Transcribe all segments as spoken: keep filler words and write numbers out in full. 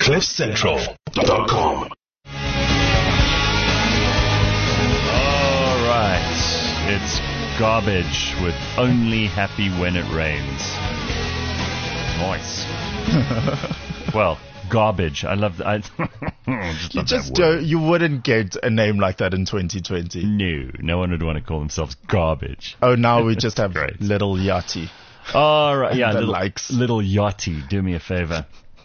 cliff central dot com. All right. It's garbage with only happy when it rains. Nice. Well, garbage. I love that. I just You love just that word. don't, you wouldn't get a name like that in twenty twenty. No, no one would want to call themselves garbage. Oh, now we just have Great. Little Yachty. All right, yeah, The little, likes. little Yachty, do me a favor.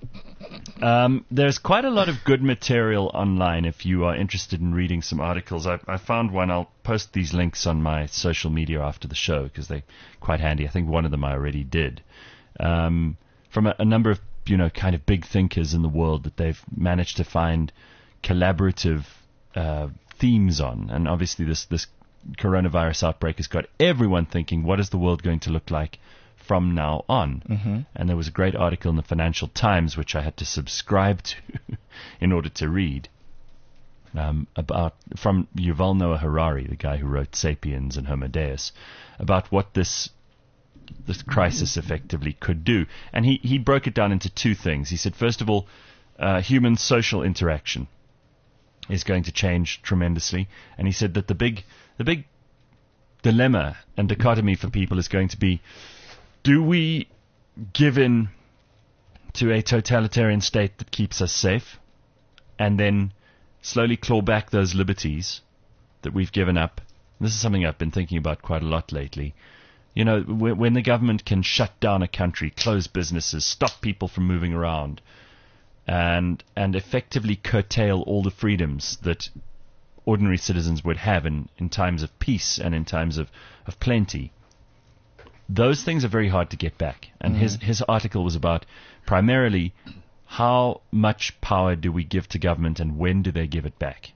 Um, there's quite a lot of good material online if you are interested in reading some articles. I, I found one. I'll post these links on my social media after the show because they're quite handy. I think one of them I already did. Um, from a, a number of, you know, kind of big thinkers in the world that they've managed to find collaborative uh, themes on. And obviously this, this coronavirus outbreak has got everyone thinking, what is the world going to look like from now on? Mm-hmm. And there was a great article in the Financial Times, which I had to subscribe to in order to read, um, about from Yuval Noah Harari, the guy who wrote Sapiens and Homo Deus, about what this this crisis effectively could do. And he, he broke it down into two things. He said, first of all, uh, human social interaction is going to change tremendously. And he said that the big the big dilemma and dichotomy for people is going to be, do we give in to a totalitarian state that keeps us safe and then slowly claw back those liberties that we've given up? This is something I've been thinking about quite a lot lately. You know, when the government can shut down a country, close businesses, stop people from moving around, and and effectively curtail all the freedoms that ordinary citizens would have in, in times of peace and in times of, of plenty, those things are very hard to get back. And mm. his, his article was about primarily how much power do we give to government and when do they give it back?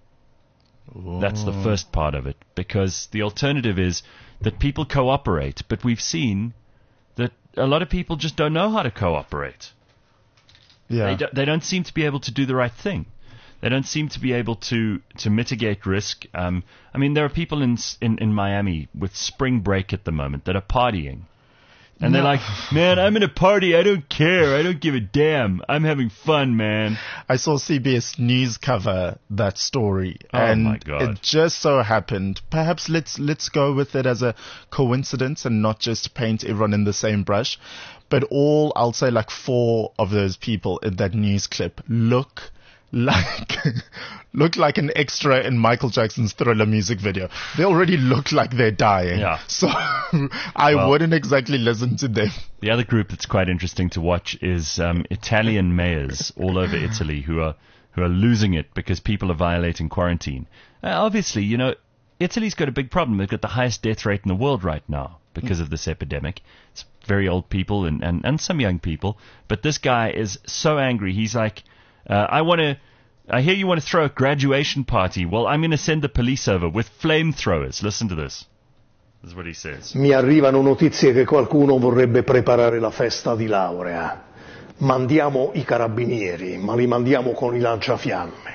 Ooh. That's the first part of it, because the alternative is that people cooperate, but we've seen that a lot of people just don't know how to cooperate. Yeah. They, do, they don't seem to be able to do the right thing. They don't seem to be able to, to mitigate risk. Um, I mean, there are people in, in in Miami with spring break at the moment that are partying. And no. they're like, man, I'm in a party. I don't care. I don't give a damn. I'm having fun, man. I saw C B S News cover that story. Oh, and my God. It just so happened. Perhaps let's let's go with it as a coincidence and not just paint everyone in the same brush. But all, I'll say like four of those people in that news clip look like look like an extra in Michael Jackson's Thriller music video. They already look like they're dying. Yeah. So I well, wouldn't exactly listen to them. The other group that's quite interesting to watch is um, Italian mayors all over Italy who are who are losing it because people are violating quarantine. Uh, obviously, you know, Italy's got a big problem. They've got the highest death rate in the world right now because mm. of this epidemic. It's very old people and, and, and some young people. But this guy is so angry. He's like, Uh, I want to, I hear you want to throw a graduation party. Well, I'm going to send the police over with flamethrowers. Listen to this. This is what he says. Mi arrivano notizie che qualcuno vorrebbe preparare la festa di laurea. Mandiamo i carabinieri, ma li mandiamo con i lanciafiamme.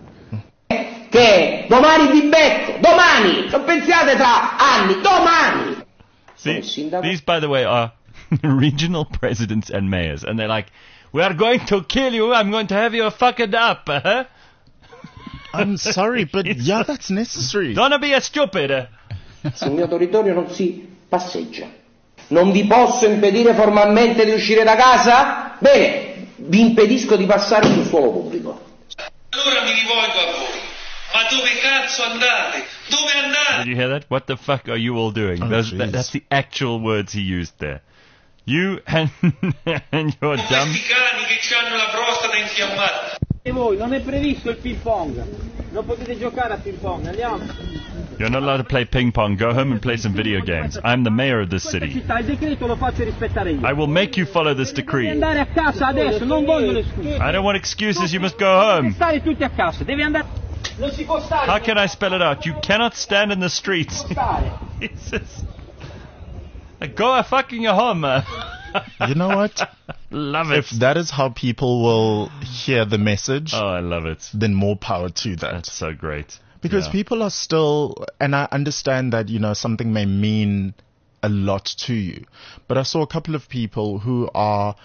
Che domani vi becco, domani! Non pensiate tra anni, domani! See, these, by the way, are regional presidents and mayors, and they're like, we are going to kill you. I'm going to have you fucked up. Uh-huh. I'm sorry, but yeah, that's necessary. Don't be a stupid. Sul mio territorio non si passeggia. Non vi posso impedire formalmente di uscire da casa? Bene, vi impedisco di passare sul suolo pubblico. Allora mi rivolgo a voi. Ma dove cazzo andate? Dove andate? Did you hear that? What the fuck are you all doing? Oh, Those, that, that's the actual words he used there. You and, and your dumb... Questi cani che hanno la prostata infiammata. E voi, non è previsto il ping pong. Non potete giocare a ping pong. Andiamo. You're not allowed to play ping pong. Go home and play some video games. I'm the mayor of this city. Il decreto lo faccio rispettare io. I will make you follow this decree. Devi andare a casa adesso, non voglio le scuse. I don't want excuses. You must go home. Devi stare tutti a casa. Devi andare. Non si può stare. How can I spell it out? You cannot stand in the streets. He says, go a fucking home. You know what? Love it. If that is how people will hear the message, oh, I love it. Then more power to that. That's so great. Because yeah. people are still, and I understand that, you know, something may mean a lot to you, but I saw a couple of people who are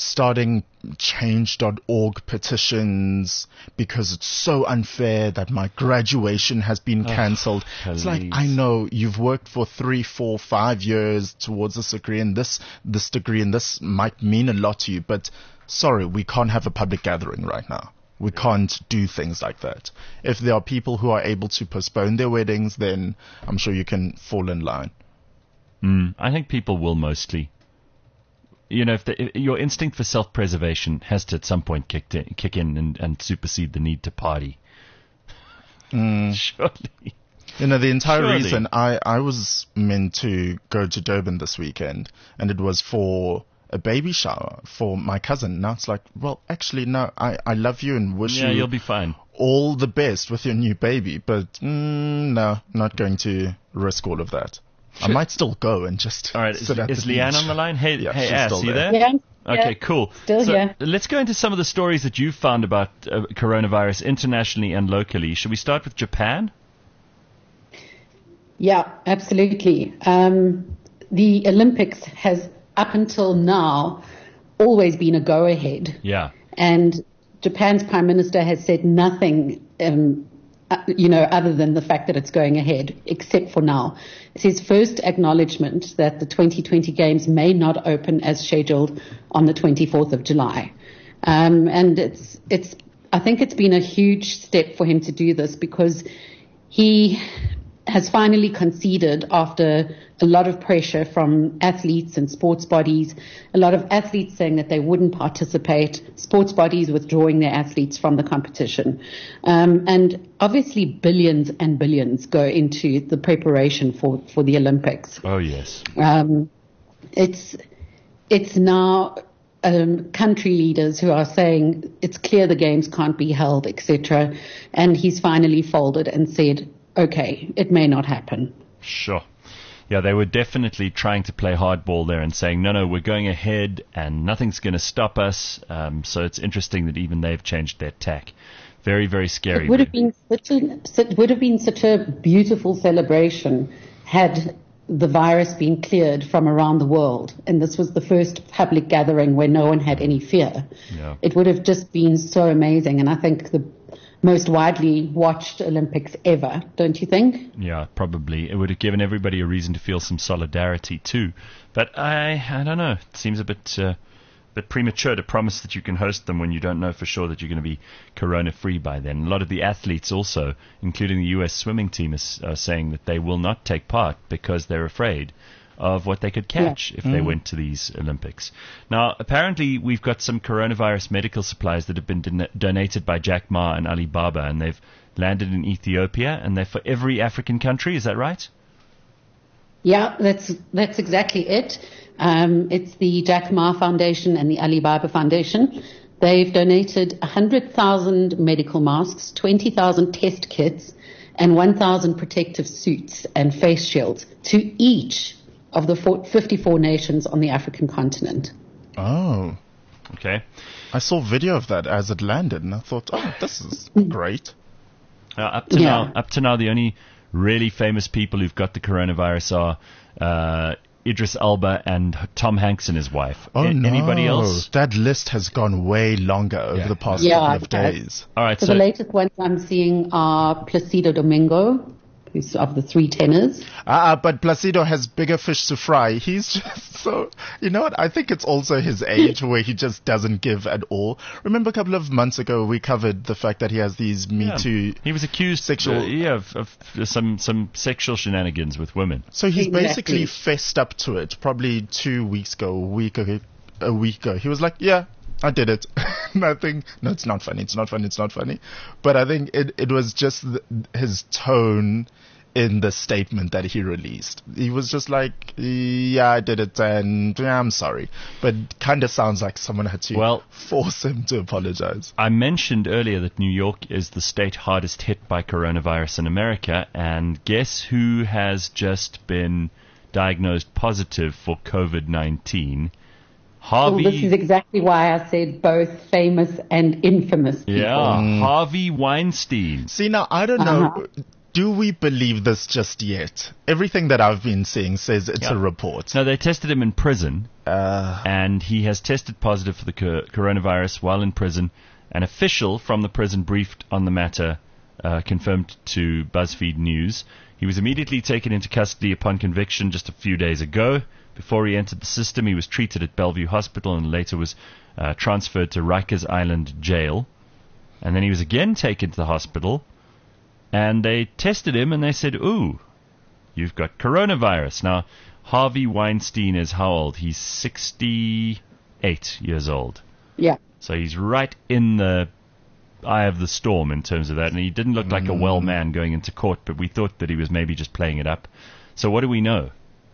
starting change dot org petitions because it's so unfair that my graduation has been cancelled. Oh, it's like, I know you've worked for three, four, five years towards this degree, and this, this degree, and this might mean a lot to you, but sorry, we can't have a public gathering right now. We can't do things like that. If there are people who are able to postpone their weddings, then I'm sure you can fall in line. Mm, I think people will mostly. You know, if, the, if your instinct for self-preservation has to at some point kick in, kick in and, and supersede the need to party. Mm. Surely. You know, the entire Surely. reason I, I was meant to go to Durban this weekend, and it was for a baby shower for my cousin. Now it's like, well, actually, no, I, I love you and wish Yeah, you you'll be fine. all the best with your new baby, but mm, no, not going to risk all of that. I might still go and just All right, is, sit at is the Leanne beach. on the line? Hey, Yeah, hey, she's Ass, still you there. there? Yeah. Okay, Yeah. cool. Still so here. let's go into some of the stories that you've found about uh, coronavirus internationally and locally. Should we start with Japan? Yeah, absolutely. Um, the Olympics has, up until now, always been a go-ahead. Yeah. And Japan's Prime Minister has said nothing, um, uh, you know, other than the fact that it's going ahead, except for now. It's his first acknowledgement that the twenty twenty Games may not open as scheduled on the twenty-fourth of July. Um, and it's, it's, I think it's been a huge step for him to do this because he has finally conceded after a lot of pressure from athletes and sports bodies, a lot of athletes saying that they wouldn't participate, sports bodies withdrawing their athletes from the competition. Um, and obviously billions and billions go into the preparation for, for the Olympics. Oh, yes. Um, it's, it's now um, country leaders who are saying it's clear the games can't be held, et cetera. And he's finally folded and said, okay, it may not happen. Sure. Yeah, they were definitely trying to play hardball there and saying, no, no, we're going ahead and nothing's going to stop us. Um, so it's interesting that even they've changed their tack. Very, very scary. It would have been such a, it would have been such a beautiful celebration had the virus been cleared from around the world. And this was the first public gathering where no one had any fear. Yeah. It would have just been so amazing. And I think the most widely watched Olympics ever, don't you think? Yeah, probably. It would have given everybody a reason to feel some solidarity too. But I I don't know. It seems a bit uh, bit premature to promise that you can host them when you don't know for sure that you're going to be corona-free by then. A lot of the athletes also, including the U S swimming team, is uh, saying that they will not take part because they're afraid of what they could catch yeah. if mm. they went to these Olympics. Now, apparently, we've got some coronavirus medical supplies that have been don- donated by Jack Ma and Alibaba, and they've landed in Ethiopia, and they're for every African country. Is that right? Yeah, that's that's exactly it. Um, it's the Jack Ma Foundation and the Alibaba Foundation. They've donated one hundred thousand medical masks, twenty thousand test kits, and one thousand protective suits and face shields to each of the fifty-four nations on the African continent. Oh. Okay. I saw video of that as it landed, and I thought, oh, this is great. Uh, up to Yeah. now, up to now, the only really famous people who've got the coronavirus are uh, Idris Elba and Tom Hanks and his wife. Oh, A- no. Anybody else? That list has gone way longer over Yeah. the past Yeah, couple of it has. days. All right, So, so the latest ones I'm seeing are Placido Domingo, who's of the three tenors. Uh, but Placido has bigger fish to fry. He's just so, you know what? I think it's also his age where he just doesn't give at all. Remember a couple of months ago we covered the fact that he has these Me yeah, Too. he was accused sexual- uh, yeah, of, of some some sexual shenanigans with women. So he's Exactly. basically fessed up to it probably two weeks ago, a week ago, a week ago. He was like, yeah, I did it. Nothing. No, it's not funny. It's not funny. It's not funny. But I think it, it was just the, his tone in the statement that he released. He was just like, yeah, I did it and yeah, I'm sorry. But kind of sounds like someone had to Well- force him to apologize. I mentioned earlier that New York is the state hardest hit by coronavirus in America, and guess who has just been diagnosed positive for COVID nineteen? Harvey. Well, this is exactly why I said both famous and infamous people. yeah, Harvey Weinstein. See, now, I don't know. Uh-huh. do we believe this just yet? Everything that I've been seeing says it's Yeah. a report. No, they tested him in prison, Uh, and he has tested positive for the co- coronavirus while in prison. An official from the prison briefed on the matter, uh, confirmed to BuzzFeed News. He was immediately taken into custody upon conviction just a few days ago. Before he entered the system, he was treated at Bellevue Hospital and later was uh, transferred to Rikers Island Jail. And then he was again taken to the hospital, and they tested him, and they said, ooh, you've got coronavirus. Now, Harvey Weinstein is how old? He's sixty-eight years old. Yeah. So he's right in the eye of the storm in terms of that, and he didn't look like a well man going into court, but we thought that he was maybe just playing it up. So what do we know?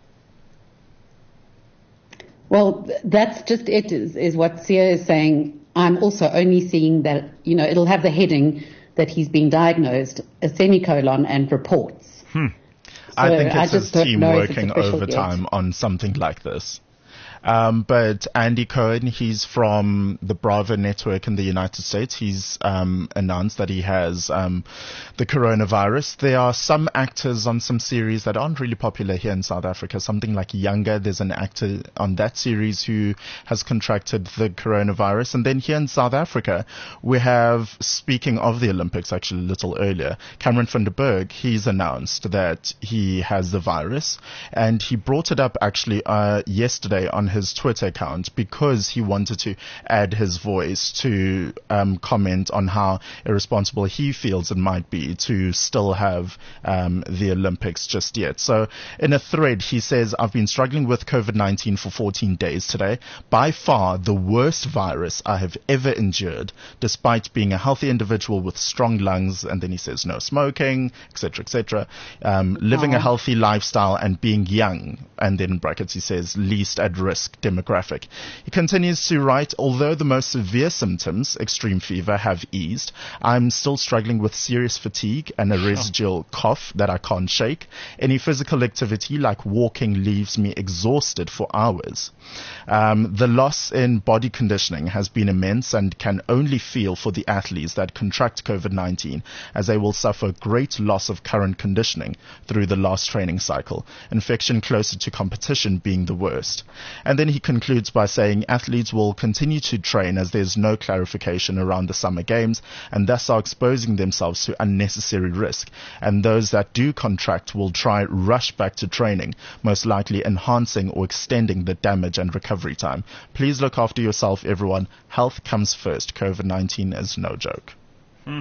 Well, th- that's just it, is, is what Sia is saying. I'm also only seeing that, you know, it'll have the heading that he's been diagnosed, a semicolon, and reports. Hmm. I So think I it's his just don't team know if it's working official overtime yet. on something like this. Um, but Andy Cohen, he's from the Bravo network in the United States. He's um, announced that he has um, the coronavirus. There are some actors on some series that aren't really popular here in South Africa. Something like Younger, there's an actor on that series who has contracted the coronavirus. And then here in South Africa, we have, speaking of the Olympics actually a little earlier, Cameron van der Berg, he's announced that he has the virus. And he brought it up actually uh, yesterday on his Twitter account because he wanted to add his voice to um, comment on how irresponsible he feels it might be to still have um, the Olympics just yet. So in a thread, he says, I've been struggling with COVID nineteen for fourteen days today. By far the worst virus I have ever endured, despite being a healthy individual with strong lungs. And then he says, no smoking, et cetera, et cetera. Um, living a healthy lifestyle and being young. And then in brackets, he says, least at risk demographic. He continues to write, although the most severe symptoms, extreme fever, have eased, I'm still struggling with serious fatigue and a residual cough that I can't shake. Any physical activity like walking leaves me exhausted for hours. Um, the loss in body conditioning has been immense and can only feel for the athletes that contract COVID nineteen, as they will suffer great loss of current conditioning through the last training cycle, infection closer to competition being the worst. And then he concludes by saying athletes will continue to train as there's no clarification around the summer games and thus are exposing themselves to unnecessary risk. And those that do contract will try rush back to training, most likely enhancing or extending the damage and recovery time. Please look after yourself, everyone. Health comes first. COVID nineteen is no joke. Hmm.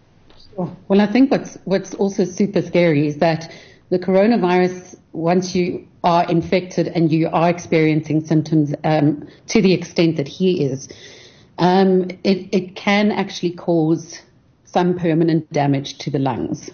Well, I think what's what's also super scary is that the coronavirus, once you are infected and you are experiencing symptoms um, to the extent that he is, um, it, it can actually cause some permanent damage to the lungs.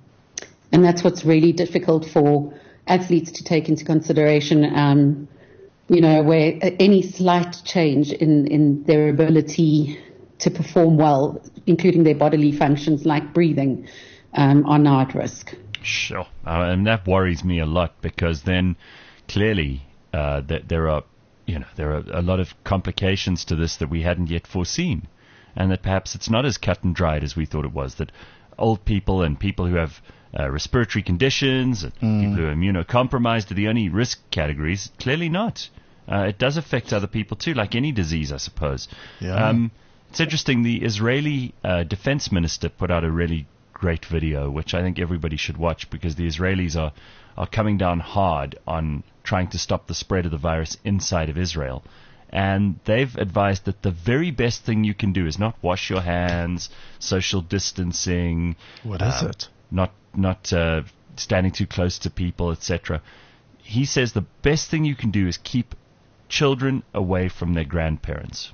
And that's what's really difficult for athletes to take into consideration, um, you know, where any slight change in, in their ability to perform well, including their bodily functions like breathing, um, are now at risk. Sure. Uh, and that worries me a lot because then clearly uh, that there are, you know, there are a lot of complications to this that we hadn't yet foreseen, and that perhaps it's not as cut and dried as we thought it was, that old people and people who have uh, respiratory conditions and Mm. people who are immunocompromised are the only risk categories. Clearly not. Uh, it does affect other people too, like any disease, I suppose. Yeah. Um, it's interesting, the Israeli uh, defense minister put out a really great video, which I think everybody should watch, because the Israelis are, are coming down hard on trying to stop the spread of the virus inside of Israel. And they've advised that the very best thing you can do is not wash your hands, social distancing. What is um, it? Not not uh, standing too close to people, et cetera. He says the best thing you can do is keep children away from their grandparents.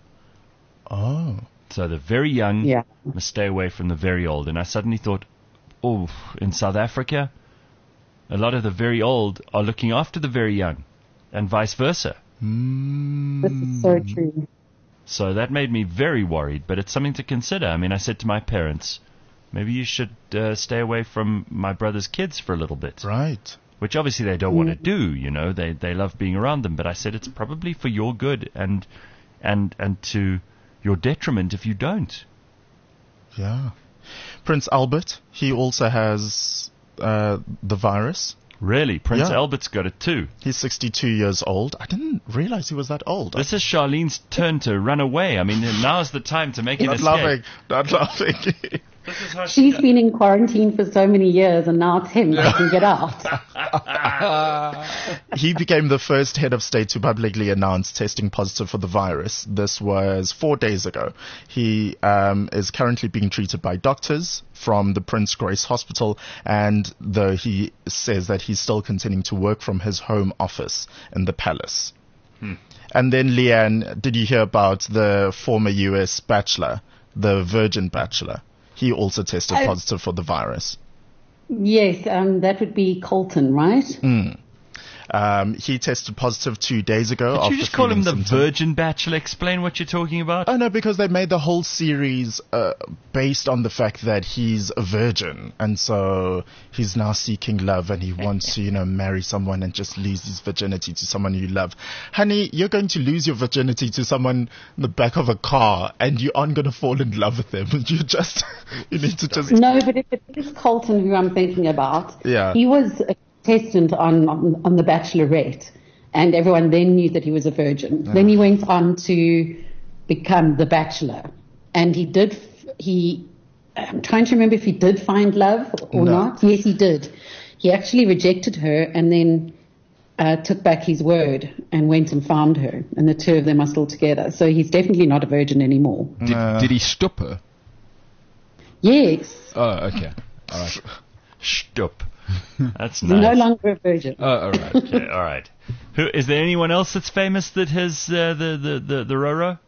Oh. So the very young Yeah. must stay away from the very old. And I suddenly thought, oh, in South Africa, a lot of the very old are looking after the very young, and vice versa. Mm. This is so true. So that made me very worried, but it's something to consider. I mean, I said to my parents, maybe you should uh, stay away from my brother's kids for a little bit. Right. Which obviously they don't want to do, you know, they they love being around them. But I said it's probably for your good and and and to your detriment if you don't. Yeah. Prince Albert, he also has uh, the virus. Really? Prince Yeah. Albert's got it too. He's sixty-two years old. I didn't realize he was that old. This is Charlene's turn to run away. I mean, now's the time to make an Not escape. laughing. Not laughing. This is how she She's does- been in quarantine for so many years, and now it's him that can get out. He became the first head of state to publicly announce testing positive for the virus. This was four days ago. He um, is currently being treated by doctors from the Prince Grace Hospital, and though he says that he's still continuing to work from his home office in the palace. Hmm. And then, Leanne, did you hear about the former U S bachelor, the Virgin bachelor? He also tested I- positive for the virus. Yes, um, that would be Colton, right? Mm. Um, he tested positive two days ago. Did after you just call him feeling the symptoms. Virgin Bachelor? Explain what you're talking about. Oh no, because they made the whole series uh, based on the fact that he's a virgin, and so he's now seeking love, and he wants to, you know, marry someone and just lose his virginity to someone you love. Honey, you're going to lose your virginity to someone in the back of a car, and you aren't going to fall in love with them. You just, you need to just. No, but if it is Colton who I'm thinking about, Yeah. he was a contestant on, on, on The Bachelorette, and everyone then knew that he was a virgin. Then he went on to become The Bachelor, and he did, f- he, I'm trying to remember if he did find love or No. not. Yes, he did. He actually rejected her and then uh, took back his word and went and found her, and the two of them are still together. So he's definitely not a virgin anymore. Did, Uh. did he stop her? Yes, Oh, okay. All right. Stup. That's he's no nice. longer a virgin. Oh, all right. Okay, all right. Who is there? Anyone else that's famous that has uh, the the the the Roro?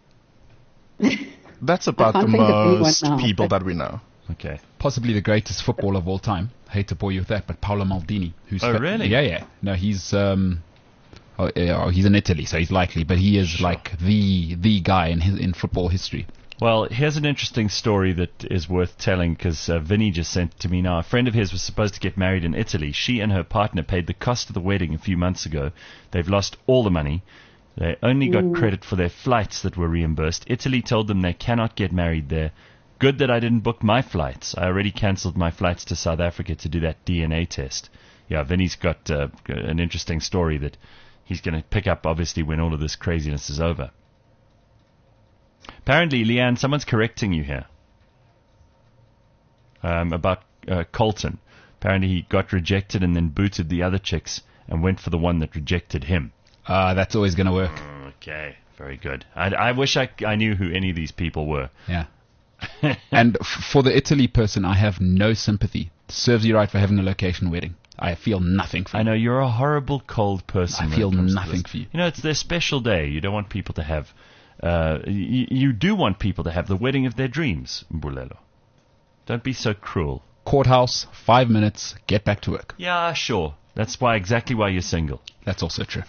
That's about I the can't think of anyone most now, people but- that we know. Okay. Possibly the greatest footballer of all time. Hate to bore you with that, but Paolo Maldini. Who's Oh, fa- really? Yeah, yeah. No, he's um, oh, yeah, oh, he's in Italy, so he's likely, but he is like the the guy in his, in football history. Well, here's an interesting story that is worth telling because uh, Vinny just sent it to me now. A friend of his was supposed to get married in Italy. She and her partner paid the cost of the wedding a few months ago. They've lost all the money. They only got credit for their flights that were reimbursed. Italy told them they cannot get married there. Good that I didn't book my flights. I already cancelled my flights to South Africa to do that D N A test. Yeah, Vinny's got uh, an interesting story that he's going to pick up, obviously, when all of this craziness is over. Apparently, Leanne, someone's correcting you here um, about uh, Colton. Apparently, he got rejected and then booted the other chicks and went for the one that rejected him. Uh, that's always going to work. Okay, very good. I, I wish I, I knew who any of these people were. Yeah. And f- for the Italy person, I have no sympathy. Serves you right for having a location wedding. I feel nothing for I you. know you're a horrible, cold person. I when feel it comes to nothing this. for you. You know, it's their special day. You don't want people to have. Uh, you, you do want people to have the wedding of their dreams, Mbulelo. Don't be so cruel. Courthouse, five minutes, get back to work. Yeah, sure. That's why exactly why you're single. That's also true.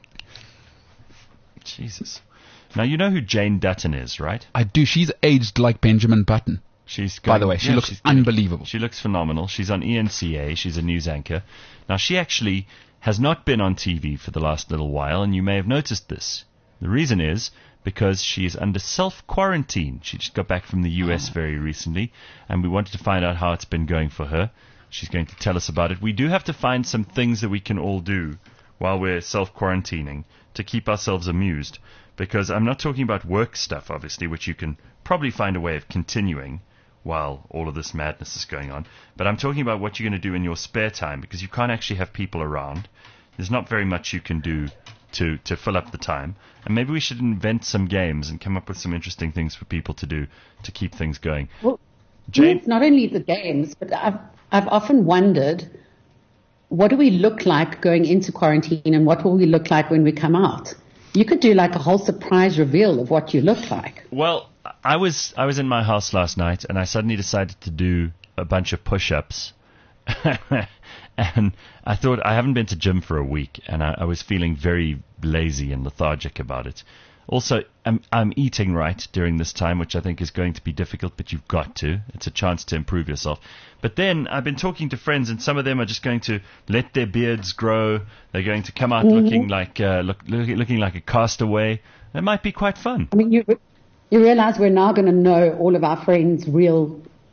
Jesus. Now you know who Jane Dutton is, right? I do. She's aged like Benjamin Button. She's By going, the way, she yeah, looks she's getting- unbelievable. She looks phenomenal. She's on E N C A. She's a news anchor. Now, she actually has not been on T V for the last little while, and you may have noticed this. The reason is because she is under self-quarantine. She just got back from the U S very recently, and we wanted to find out how it's been going for her. She's going to tell us about it. We do have to find some things that we can all do while we're self-quarantining to keep ourselves amused, because I'm not talking about work stuff, obviously, which you can probably find a way of continuing while all of this madness is going on. But I'm talking about what you're going to do in your spare time, because you can't actually have people around. There's not very much you can do to, to fill up the time. And maybe we should invent some games and come up with some interesting things for people to do to keep things going. Well, Jane? it's not only the games, but I've, I've often wondered, what do we look like going into quarantine and what will we look like when we come out? You could do like a whole surprise reveal of what you look like. Well, I was I was in my house last night, and I suddenly decided to do a bunch of push-ups. And I thought, I haven't been to gym for a week, and I, I was feeling very lazy and lethargic about it. Also, I'm, I'm eating right during this time, which I think is going to be difficult, but you've got to. It's a chance to improve yourself. But then I've been talking to friends, and some of them are just going to let their beards grow. They're going to come out Mm-hmm. looking like uh, look, look, looking like a castaway. It might be quite fun. I mean, you you realize we're now going to know all of our friends' real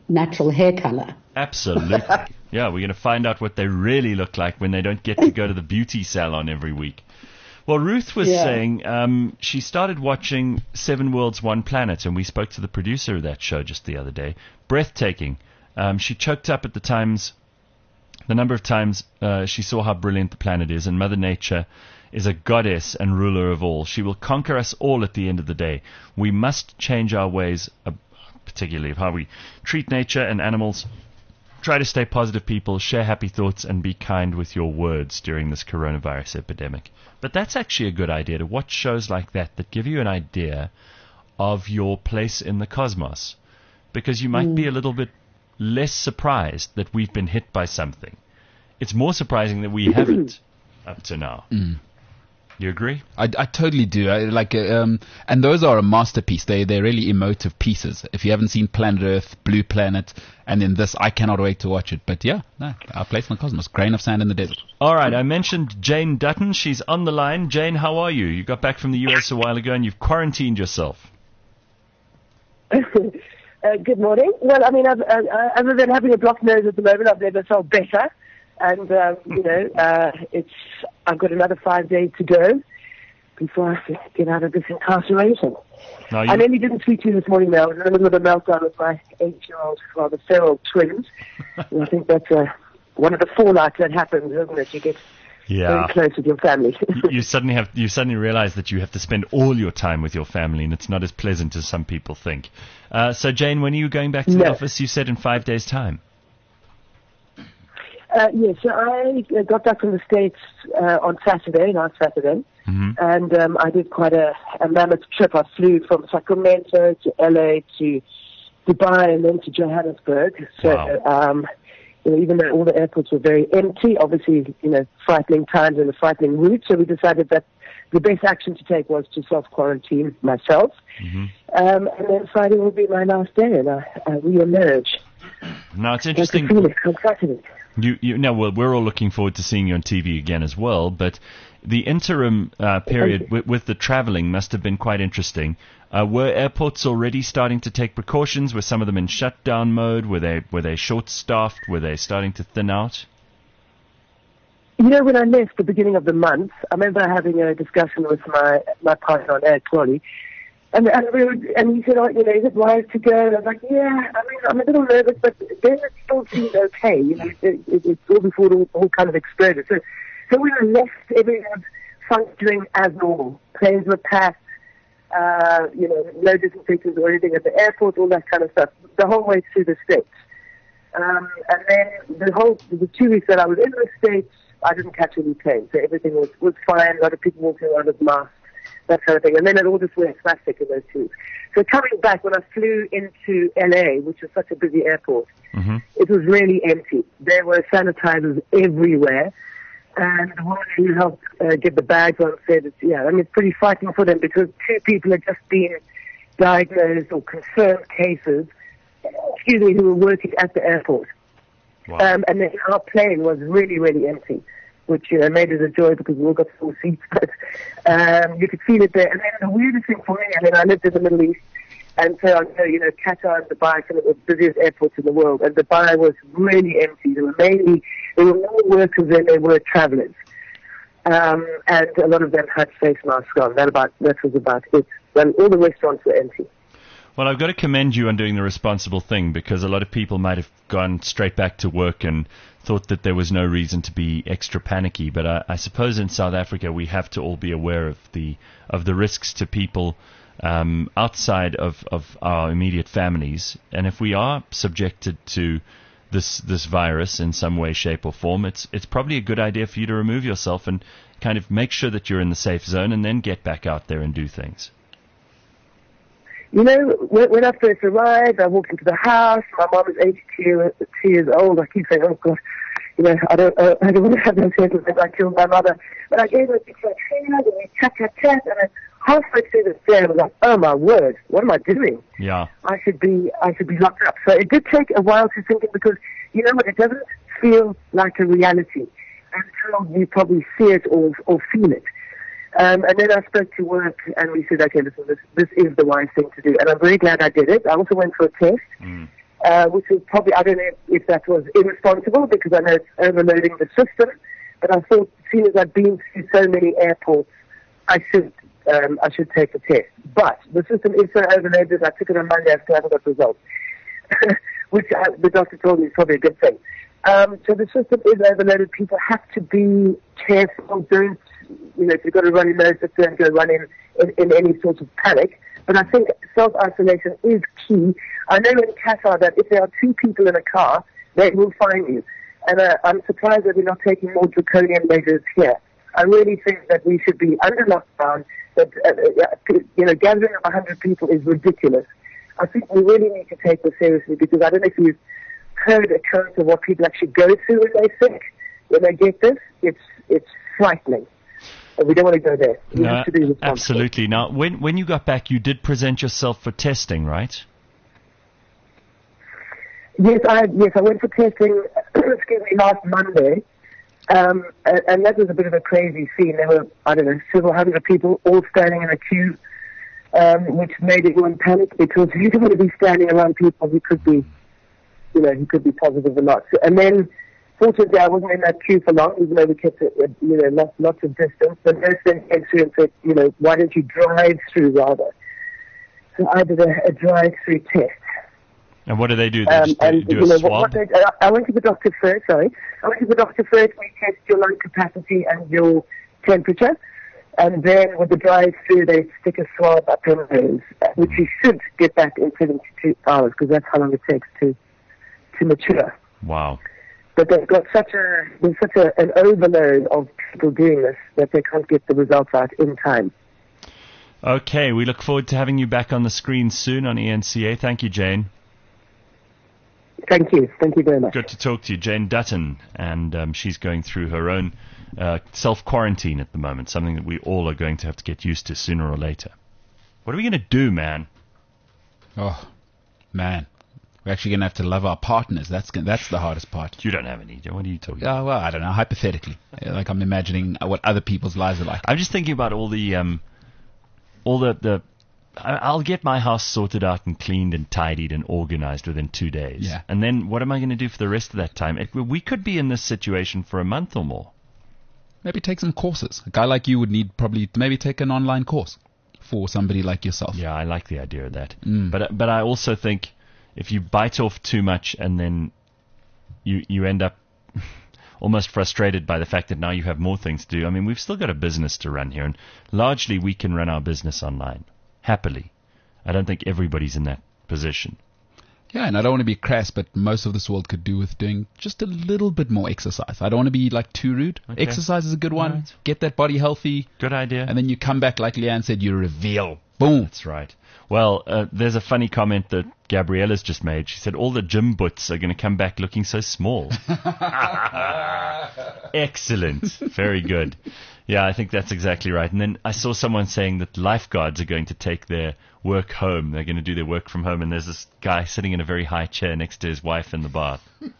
natural hair color. Absolutely. Yeah, we're going to find out what they really look like when they don't get to go to the beauty salon every week. Well, Ruth was Yeah. saying um, she started watching Seven Worlds, One Planet, and we spoke to the producer of that show just the other day. Breathtaking. Um, she choked up at the times, the number of times uh, she saw how brilliant the planet is, and Mother Nature is a goddess and ruler of all. She will conquer us all at the end of the day. We must change our ways, uh, particularly of how we treat nature and animals. Try to stay positive, people, share happy thoughts, and be kind with your words during this coronavirus epidemic. But that's actually a good idea, to watch shows like that that give you an idea of your place in the cosmos. Because you might mm. be a little bit less surprised that we've been hit by something. It's more surprising that we haven't up to now. Mm. You agree? I, I totally do. I, like, uh, um, and those are a masterpiece. They they're really emotive pieces. If you haven't seen Planet Earth, Blue Planet, and then this, I cannot wait to watch it. But yeah, no, our place in the cosmos, grain of sand in the desert. All right, I mentioned Jane Dutton. She's on the line. Jane, how are you? You got back from the U S a while ago, and you've quarantined yourself. uh, good morning. Well, I mean, I've, uh, other than having a blocked nose at the moment, I've never felt better. And, um, you know, uh, it's, I've got another five days to go before I have to get out of this incarceration. No, you... I nearly didn't speak to you this morning, Mel. I was in the middle of a meltdown with my eight-year-old, rather feral twins. And I think that's uh, one of the fallouts that happens, isn't it? You get yeah. very close with your family. you, you suddenly have, you suddenly realize that you have to spend all your time with your family, and it's not as pleasant as some people think. Uh, so, Jane, when are you going back to no. the office? You said in five days' time. Uh, yes, so I got back from the States uh, on Saturday, last Saturday, mm-hmm. and um, I did quite a, a mammoth trip. I flew from Sacramento to L A to Dubai and then to Johannesburg. So, wow. um, you know, even though all the airports were very empty, obviously, you know, frightening times and a frightening route, so we decided that the best action to take was to self-quarantine myself. Mm-hmm. Um, and then Friday will be my last day, and I, I re-emerge. Now, it's interesting. On Saturday. You, you, now, well, we're all looking forward to seeing you on T V again as well, but the interim uh, period with, with the traveling must have been quite interesting. Uh, were airports already starting to take precautions? Were some of them in shutdown mode? Were they were they short-staffed? Were they starting to thin out? You know, when I left the beginning of the month, I remember having a discussion with my my partner on air, Chloe, and and, we were, and he said, "Oh, you know, is it wise to go?" And I was like, "Yeah, I mean, I'm a little nervous, but then it still seemed okay. You know, it, it, it's all before it all, all kind of exploded." So, so when I left, everything was functioning as normal. Planes were packed, uh, you know, no disinfectants or anything at the airport, all that kind of stuff, the whole way through the States. Um, and then the whole the two weeks that I was in the States, I didn't catch any planes, so everything was was fine. A lot of people walking around with masks, that kind of thing. And then it all just went classic in those two weeks. So coming back, when I flew into L A, which was such a busy airport, mm-hmm. it was really empty. There were sanitizers everywhere. And the woman who helped uh, get the bags on said, it's, yeah, I mean, it's pretty frightening for them because two people had just been diagnosed or confirmed cases, excuse me, who were working at the airport. Wow. Um, and then our plane was really, really empty, which, you know, made it a joy because we all got full seats, but um, you could feel it there. And then the weirdest thing for me, I mean, I lived in the Middle East, and so I know, you know, Qatar and Dubai are some of the busiest airports in the world, and Dubai was really empty. There were mainly, there were more workers than there were travelers. Um, and a lot of them had face masks on. That about, that was about it. And all the restaurants were empty. Well, I've got to commend you on doing the responsible thing, because a lot of people might have gone straight back to work and thought that there was no reason to be extra panicky. But I, I suppose in South Africa we have to all be aware of the of the risks to people um, outside of, of our immediate families. And if we are subjected to this this virus in some way, shape, or form, it's it's probably a good idea for you to remove yourself and kind of make sure that you're in the safe zone, and then get back out there and do things. You know, when, when I first arrived, I walked into the house. My mom is eighty-two years old. I keep saying, "Oh God, you know, I don't, uh, I don't want to have those sentences. I killed my mother." But I gave her a big hand, and we chat, chat, chat, and then halfway through the day, I was like, "Oh my word, what am I doing? Yeah, I should be, I should be locked up." So it did take a while to think it, because you know what, it doesn't feel like a reality until you probably see it or or feel it. Um, and then I spoke to work, and we said, okay, listen, this, this is the wise thing to do. And I'm very glad I did it. I also went for a test, mm. uh, which was probably, I don't know if that was irresponsible because I know it's overloading the system, but I thought, seeing as I've been through so many airports, I should um, I should take the test. But the system is so overloaded, I took it on Monday, I still haven't got results, which I, the doctor told me is probably a good thing. Um, so the system is overloaded. People have to be careful. Don't, you know, if you've got a runny nose, just don't go running in, in any sort of panic. But I think self-isolation is key. I know in Qatar that if there are two people in a car, they will fine you. And uh, I'm surprised that we're not taking more draconian measures here. I really think that we should be under lockdown, that, uh, you know, gathering of one hundred people is ridiculous. I think we really need to take this seriously because I don't know if you've heard accounts of what people actually go through when they're sick, when they get this. It's, it's frightening. And we don't want to go there. We no, have to be responsible. Absolutely. Now, when, when you got back, you did present yourself for testing, right? Yes, I yes I went for testing. excuse me, last Monday, um, and, and that was a bit of a crazy scene. There were I don't know several hundred people all standing in a queue, um, which made everyone panic because you don't want to be standing around people who could be, you know, who could be positive or not. So, and then, fortunately, I wasn't in that queue for long, even though we kept a, a, you know lots, lots of distance. The nurse then came through and said, you know, why don't you drive through rather? So I did a, a drive-through test. And what do they do? They Um, just and, do you a know, swab? what they, I, I went to the doctor first, sorry. I went to the doctor first, we test your lung capacity and your temperature. And then with the drive-through, they stick a swab up your nose, which you should get back in seventy-two hours, because that's how long it takes to, to mature. Wow. But they've got such a, there's such a, an overload of people doing this that they can't get the results out in time. Okay, we look forward to having you back on the screen soon on E N C A. Thank you, Jane. Thank you. Thank you very much. Good to talk to you, Jane Dutton. And um, she's going through her own uh, self-quarantine at the moment, something that we all are going to have to get used to sooner or later. What are we going to do, man? Oh, man. We're actually going to have to love our partners. That's gonna, that's the hardest part. You don't have any. What are you talking Oh, about? well, I don't know. Hypothetically. Like I'm imagining what other people's lives are like. I'm just thinking about all the... Um, all the... the I- I'll get my house sorted out and cleaned and tidied and organized within two days. Yeah. And then what am I going to do for the rest of that time? It, we could be in this situation for a month or more. Maybe take some courses. A guy like you would need probably maybe take an online course for somebody like yourself. Yeah, I like the idea of that. Mm. But but I also think if you bite off too much and then you you end up almost frustrated by the fact that now you have more things to do. I mean, we've still got a business to run here, and largely we can run our business online. Happily. I don't think everybody's in that position. Yeah, and I don't want to be crass, but most of this world could do with doing just a little bit more exercise. I don't want to be like too rude. Okay. Exercise is a good one. Right. Get that body healthy. Good idea. And then you come back, like Leanne said, you reveal. Boom. That's right. Well, uh, there's a funny comment that Gabriella's just made. She said all the gym butts are going to come back looking so small. Excellent. Very good. Yeah, I think that's exactly right. And then I saw someone saying that lifeguards are going to take their work home. They're going to do their work from home. And there's this guy sitting in a very high chair next to his wife in the bath.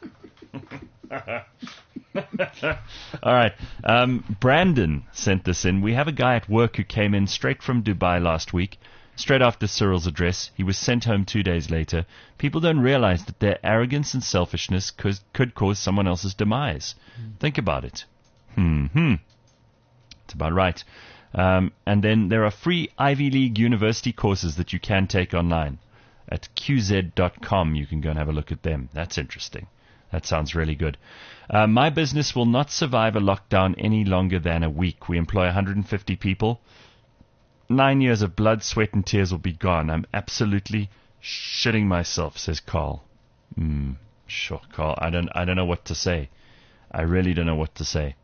All right. Um, Brandon sent this in. We have a guy at work who came in straight from Dubai last week, straight after Cyril's address. He was sent home two days later. People don't realize that their arrogance and selfishness could, could cause someone else's demise. Mm. Think about it. Hmm. That's about right. Um, and then there are free Ivy League university courses that you can take online. At Q Z dot com, you can go and have a look at them. That's interesting. That sounds really good. Uh, my business will not survive a lockdown any longer than a week. We employ one hundred fifty people. Nine years of blood, sweat, and tears will be gone. I'm absolutely shitting myself, says Carl. Mm, sure, Carl. I don't, I don't know what to say. I really don't know what to say.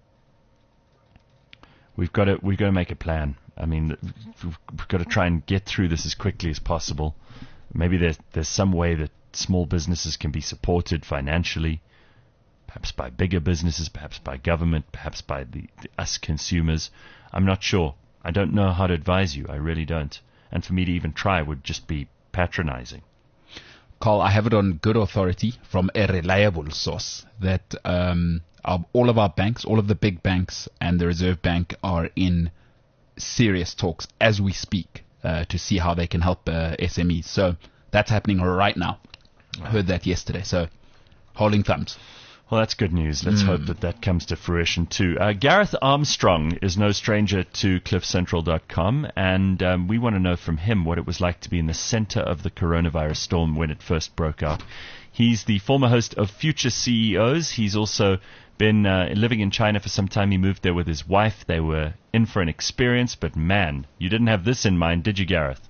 We've got to, we've got to make a plan. I mean, we've got to try and get through this as quickly as possible. Maybe there's, there's some way that small businesses can be supported financially, perhaps by bigger businesses, perhaps by government, perhaps by the, the us consumers. I'm not sure. I don't know how to advise you. I really don't. And for me to even try would just be patronizing. Carl, I have it on good authority from a reliable source that um, our, all of our banks, all of the big banks and the Reserve Bank are in serious talks as we speak uh, to see how they can help uh, S M Es. So that's happening right now. Heard that yesterday, so holding thumbs. Well, that's good news. Let's mm. hope that that comes to fruition too. Uh, Gareth Armstrong is no stranger to cliff central dot com, and um, we want to know from him what it was like to be in the center of the coronavirus storm when it first broke out. He's the former host of Future C E Os. He's also been uh, living in China for some time. He moved there with his wife. They were in for an experience, but man, you didn't have this in mind, did you, Gareth?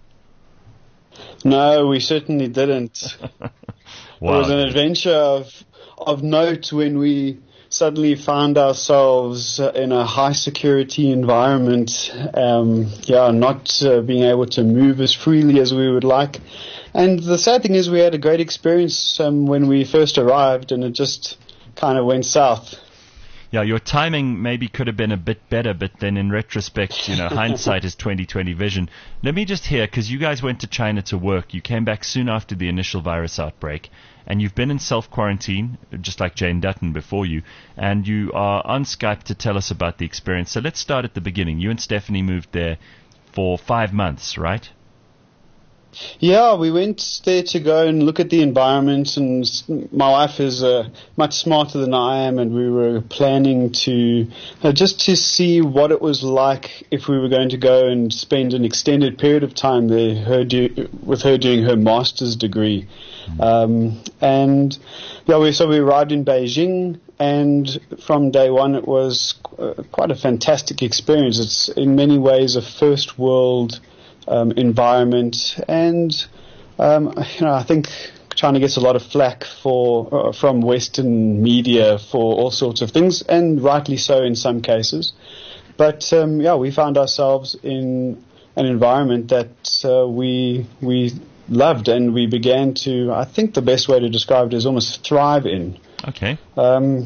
No, we certainly didn't. Wow. It was an adventure of of note when we suddenly found ourselves uh, in a high security environment, um, yeah, not uh, being able to move as freely as we would like. And the sad thing is we had a great experience um, when we first arrived, and it just kind of went south. Yeah, your timing maybe could have been a bit better, but then in retrospect, you know, hindsight is twenty twenty vision. Let me just hear, because you guys went to China to work. You came back soon after the initial virus outbreak, and you've been in self-quarantine, just like Jane Dutton before you, and you are on Skype to tell us about the experience. So let's start at the beginning. You and Stephanie moved there for five months, right? Yeah, we went there to go and look at the environment, and my wife is uh, much smarter than I am, and we were planning to uh, just to see what it was like if we were going to go and spend an extended period of time there, her do, with her doing her master's degree. Um, and yeah, we, so we arrived in Beijing, and from day one it was uh, quite a fantastic experience. It's in many ways a first world Um, environment, and um, you know, I think China gets a lot of flack for uh, from Western media for all sorts of things, and rightly so in some cases. But um, yeah, we found ourselves in an environment that uh, we we loved, and we began to, I think the best way to describe it is almost thrive in. Okay. Um,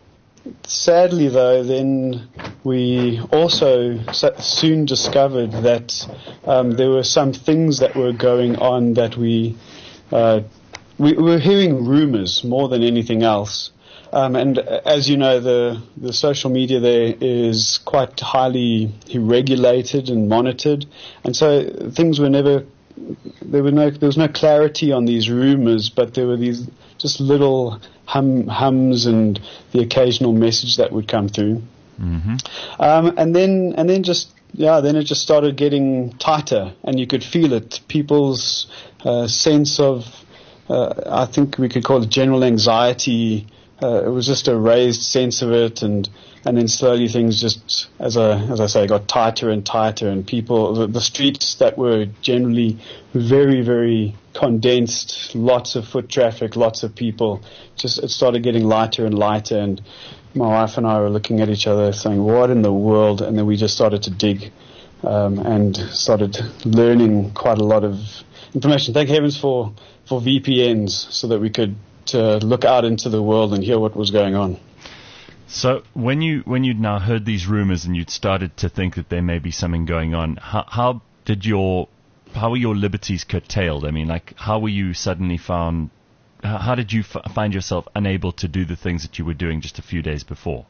Sadly, though, then we also soon discovered that um, there were some things that were going on that we, uh, we we were hearing rumors more than anything else. Um, and as you know, the, the social media there is quite highly regulated and monitored, and so things were never. There were no, there was no clarity on these rumors, but there were these just little hum, hums and the occasional message that would come through. Mm-hmm. Um, and then, and then just, yeah, then it just started getting tighter, and you could feel it. People's uh, sense of, uh, I think we could call it general anxiety. Uh, it was just a raised sense of it, and and then slowly things just, as I as I say, got tighter and tighter, and people, the, the streets that were generally very very condensed, lots of foot traffic, lots of people, just it started getting lighter and lighter, and my wife and I were looking at each other saying, what in the world? And then we just started to dig um, and started learning quite a lot of information. Thank heavens for for V P Ns so that we could to look out into the world and hear what was going on. So when you when you'd now heard these rumors and you'd started to think that there may be something going on, how, how did your how were your liberties curtailed? I mean, like, how were you suddenly found? How, how did you f- find yourself unable to do the things that you were doing just a few days before?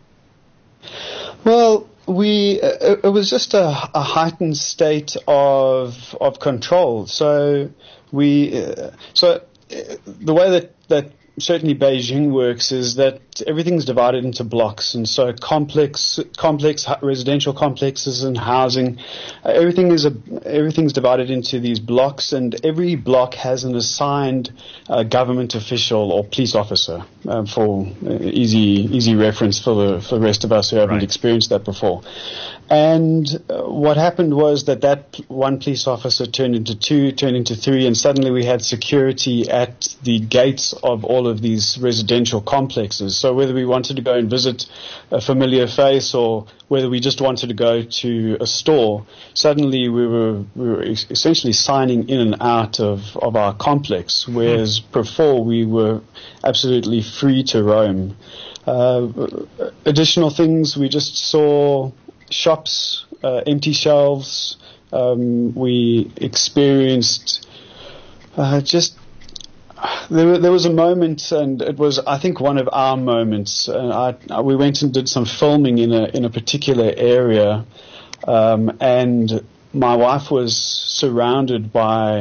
Well, we uh, it was just a, a heightened state of of control. So we uh, so. The way that, that certainly Beijing works is that everything's divided into blocks, and so complex, complex residential complexes and housing, uh, everything is a, everything's divided into these blocks, and every block has an assigned uh, government official or police officer. Uh, for uh, easy easy reference for the for the rest of us who haven't right. experienced that before. And uh, what happened was that that p- one police officer turned into two, turned into three, and suddenly we had security at the gates of all of these residential complexes. So whether we wanted to go and visit a familiar face or whether we just wanted to go to a store, suddenly we were we were ex- essentially signing in and out of, of our complex, whereas mm. before we were absolutely free to roam. Uh, additional things, we just saw shops, uh, empty shelves. Um, we experienced uh, just there, there was a moment, and it was, I think, one of our moments. Uh, I, we went and did some filming in a in a particular area, um, and my wife was surrounded by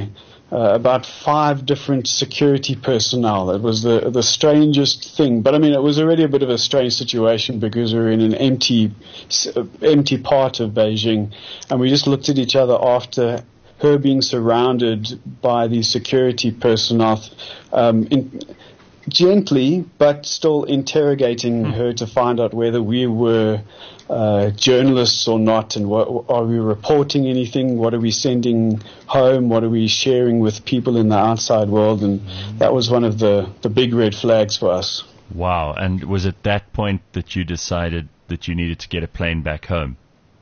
uh, about five different security personnel. It was the the strangest thing. But I mean, it was already a bit of a strange situation because we were in an empty, empty part of Beijing, and we just looked at each other after her being surrounded by these security personnel, um, in, gently but still interrogating mm. her to find out whether we were uh, journalists or not, and what, are we reporting anything, what are we sending home, what are we sharing with people in the outside world, and mm. that was one of the, the big red flags for us. Wow, and was it that point that you decided that you needed to get a plane back home?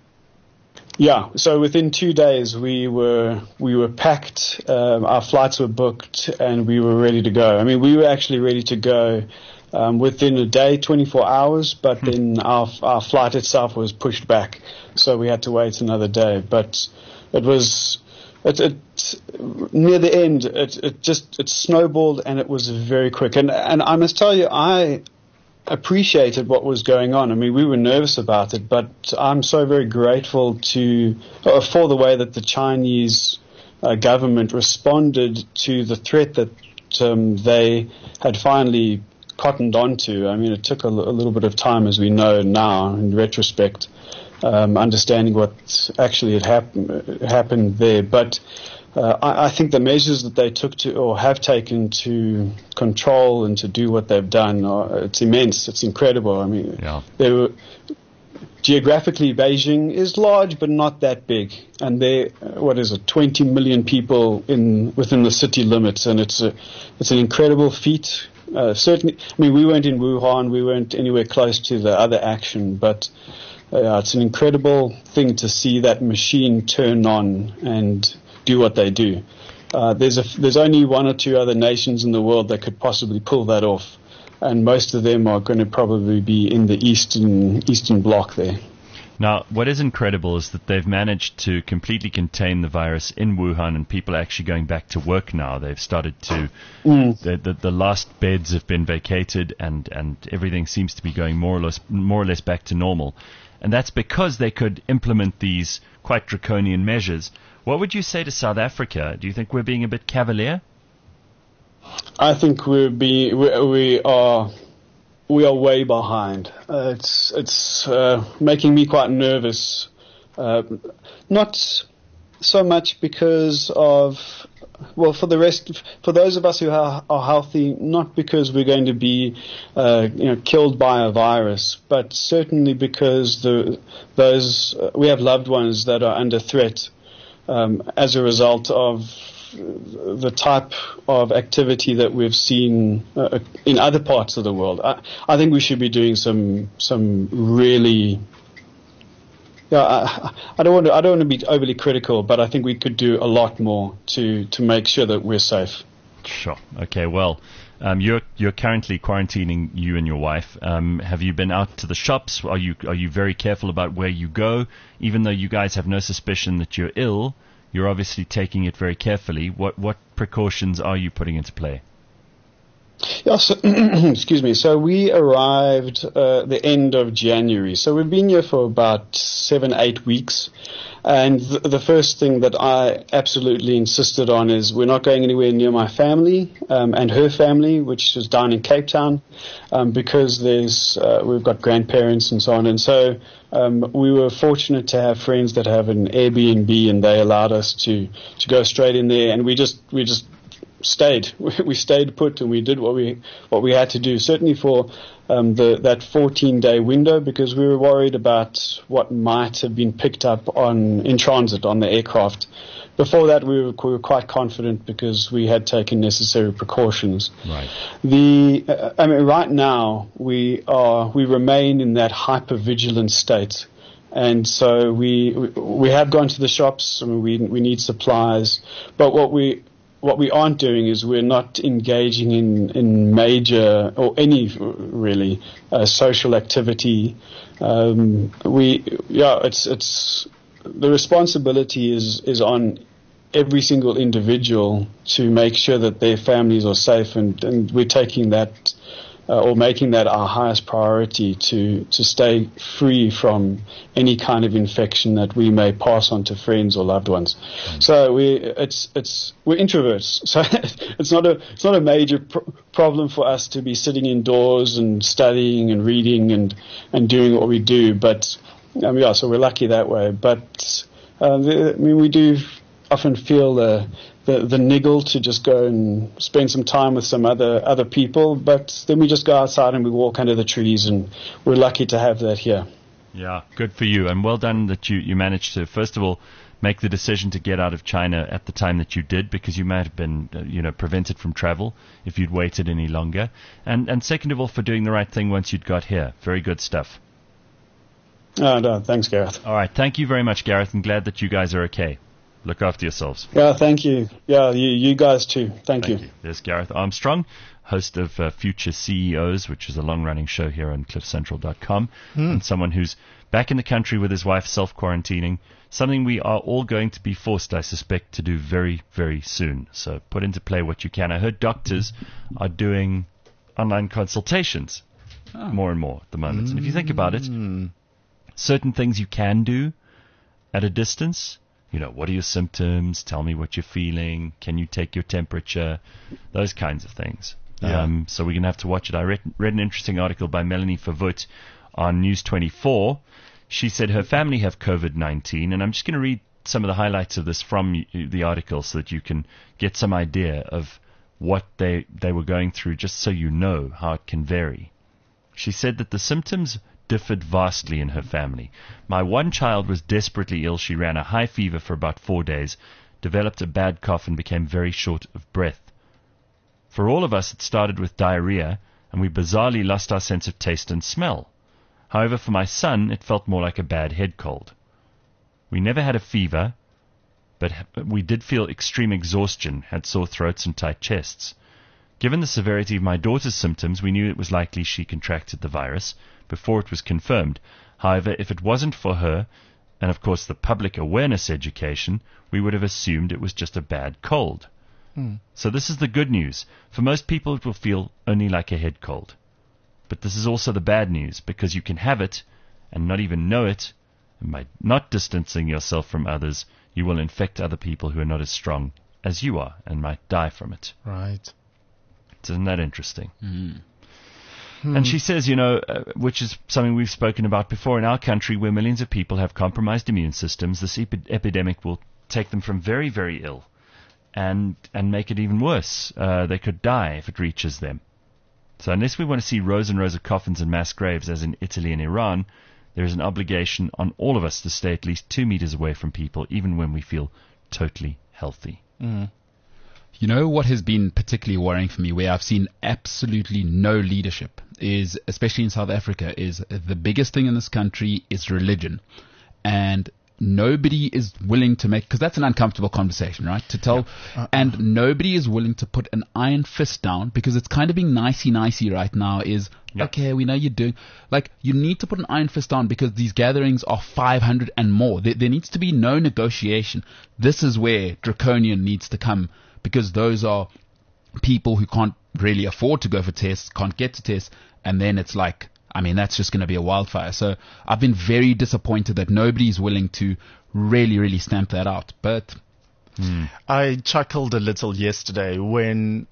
Yeah, so within two days we were we were packed, um, our flights were booked, and we were ready to go. I mean, we were actually ready to go um, within a day, twenty-four hours, but hmm. then our our flight itself was pushed back, so we had to wait another day. But it was it, it near the end, it, it just it snowballed, and it was very quick. And and I must tell you, I appreciated what was going on. I mean, we were nervous about it, but I'm so very grateful to uh, for the way that the Chinese uh, government responded to the threat that um, they had finally cottoned onto. I mean, it took a, l- a little bit of time, as we know now in retrospect, um, understanding what actually had hap- happened there. But Uh, I, I think the measures that they took to, or have taken to control and to do what they've done, are, it's immense. It's incredible. I mean, yeah. they were, geographically, Beijing is large, but not that big. And they, what is it, twenty million people in within the city limits, and it's a, it's an incredible feat. Uh, certainly, I mean, we weren't in Wuhan, we weren't anywhere close to the other action, but uh, it's an incredible thing to see that machine turn on and do what they do. Uh, there's a, there's only one or two other nations in the world that could possibly pull that off, and most of them are going to probably be in the eastern eastern bloc there. Now, what is incredible is that they've managed to completely contain the virus in Wuhan, and people are actually going back to work now. They've started to, mm. the, the the last beds have been vacated, and and everything seems to be going more or less more or less back to normal, and that's because they could implement these quite draconian measures. What would you say to South Africa? Do you think we're being a bit cavalier? I think we're being, we, we are we are way behind. Uh, it's it's uh, making me quite nervous. Uh, not so much because of, well, for the rest, for those of us who are, are healthy, not because we're going to be, uh, you know, killed by a virus, but certainly because the those uh, we have loved ones that are under threat. Um, as a result of the type of activity that we've seen uh, in other parts of the world. I, I think we should be doing some some really. Yeah, I, I don't want to. I don't want to be overly critical, but I think we could do a lot more to, to make sure that we're safe. Sure. Okay. Well, um, you're you're currently quarantining, you and your wife. Um, have you been out to the shops? Are you are you very careful about where you go? Even though you guys have no suspicion that you're ill, you're obviously taking it very carefully. What what precautions are you putting into play? Yeah, so, excuse me. So we arrived uh, the end of January. So we've been here for about seven, eight weeks. And th- the first thing that I absolutely insisted on is we're not going anywhere near my family um, and her family, which is down in Cape Town, um, because there's uh, we've got grandparents and so on. And so um, we were fortunate to have friends that have an Airbnb, and they allowed us to, to go straight in there. And we just we just stayed. We stayed put, and we did what we what we had to do. Certainly for um, the that fourteen day window, because we were worried about what might have been picked up on in transit on the aircraft. Before that, we were, we were quite confident because we had taken necessary precautions. Right. The uh, I mean, right now we are we remain in that hyper-vigilant state. And so we we have gone to the shops. I mean, we we need supplies, but what we What we aren't doing is we're not engaging in, in major or any really uh, social activity. Um, we yeah, it's it's the responsibility is is on every single individual to make sure that their families are safe, and, and we're taking that uh, or making that our highest priority to to stay free from any kind of infection that we may pass on to friends or loved ones. Mm. So we it's it's we're introverts, so it's not a it's not a major pr- problem for us to be sitting indoors and studying and reading and and doing what we do. But um, yeah, so we're lucky that way. But uh, the, I mean, we do often feel the The, the niggle to just go and spend some time with some other other people, but then we just go outside and we walk under the trees, and we're lucky to have that here. Yeah, good for you, and well done that you, you managed to, first of all, make the decision to get out of China at the time that you did, because you might have been, uh, you know, prevented from travel if you'd waited any longer, and and second of all, for doing the right thing once you'd got here. Very good stuff. Oh, no, thanks, Gareth. All right, thank you very much, Gareth, and glad that you guys are okay. Look after yourselves. Yeah, thank you. Yeah, you, you guys too. Thank, thank you. you. There's Gareth Armstrong, host of uh, Future C E Os, which is a long-running show here on cliff central dot com, mm. and someone who's back in the country with his wife self-quarantining, something we are all going to be forced, I suspect, to do very, very soon. So put into play what you can. I heard doctors are doing online consultations oh. more and more at the moment. Mm. And if you think about it, certain things you can do at a distance. You know, what are your symptoms? Tell me what you're feeling. Can you take your temperature? Those kinds of things. Yeah. Um, so we're going to have to watch it. I read, read an interesting article by Melanie Vervoet on News twenty-four. She said her family have COVID nineteen, and I'm just going to read some of the highlights of this from the article so that you can get some idea of what they, they were going through, just so you know how it can vary. She said that the symptoms differed vastly in her family. My one child was desperately ill. She ran a high fever for about four days, developed a bad cough, and became very short of breath. For all of us, it started with diarrhea, and we bizarrely lost our sense of taste and smell. However, for my son, it felt more like a bad head cold. We never had a fever, but we did feel extreme exhaustion, had sore throats and tight chests. Given the severity of my daughter's symptoms, we knew it was likely she contracted the virus before it was confirmed. However, if it wasn't for her, and of course the public awareness education, we would have assumed it was just a bad cold. Hmm. So this is the good news. For most people, it will feel only like a head cold. But this is also the bad news, because you can have it and not even know it, and by not distancing yourself from others, you will infect other people who are not as strong as you are and might die from it. Right. Isn't that interesting? Mm. Hmm. And she says, you know, uh, which is something we've spoken about before, in our country where millions of people have compromised immune systems, this epi- epidemic will take them from very, very ill and and make it even worse. Uh, they could die if it reaches them. So unless we want to see rows and rows of coffins and mass graves, as in Italy and Iran, there is an obligation on all of us to stay at least two meters away from people, even when we feel totally healthy. Mm. You know what has been particularly worrying for me, where I've seen absolutely no leadership, is, especially in South Africa, is the biggest thing in this country is religion. And nobody is willing to make, because that's an uncomfortable conversation, right? To tell, yeah. uh, and nobody is willing to put an iron fist down, because it's kind of being nicey-nicey right now is, yeah. okay, we know you're doing, like, you need to put an iron fist down because these gatherings are five hundred and more. There, there needs to be no negotiation. This is where draconian needs to come, because those are people who can't really afford to go for tests, can't get to tests, and then it's like, I mean, that's just going to be a wildfire. So I've been very disappointed that nobody's willing to really, really stamp that out. But mm. I chuckled a little yesterday when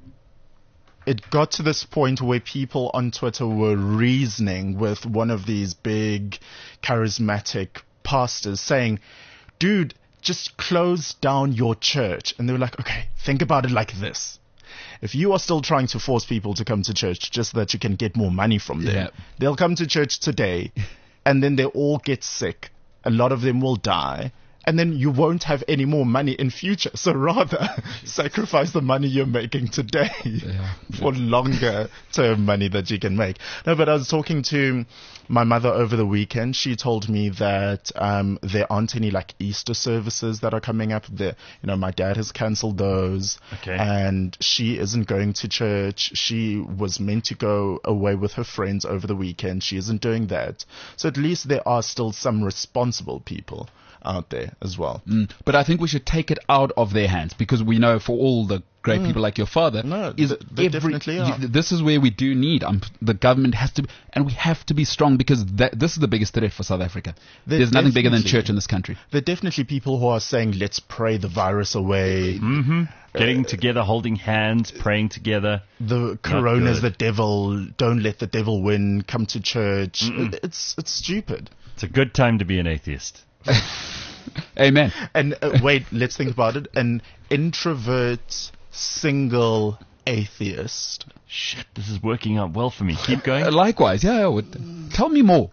it got to this point where people on Twitter were reasoning with one of these big charismatic pastors saying, dude, just close down your church. And they were like, okay, think about it like this. If you are still trying to force people to come to church just so that you can get more money from them, yeah. they'll come to church today and then they all get sick. A lot of them will die. And then you won't have any more money in future. So rather sacrifice the money you're making today yeah. for longer term money that you can make. No, but I was talking to my mother over the weekend. She told me that um, there aren't any like Easter services that are coming up. There, you know, my dad has cancelled those, okay. and she isn't going to church. She was meant to go away with her friends over the weekend. She isn't doing that. So at least there are still some responsible people out there as well. Mm, but I think we should take it out of their hands, because we know for all the great Mm. people like your father. No, is th- they every, definitely are. you- this is where we do need. Um, the government has to, and we have to be strong because that, this is the biggest threat for South Africa. They're There's nothing bigger than definitely- church in this country. There are definitely people who are saying, let's pray the virus away. Mm-hmm. Getting together, holding hands, praying together. The corona's the good. devil. Don't let the devil win. Come to church. It- It's it's stupid. It's a good time to be an atheist. Amen. And uh, wait, let's think about it. An introvert, single atheist. Shit, this is working out well for me. Keep going. Uh, likewise, yeah. yeah would, tell me more.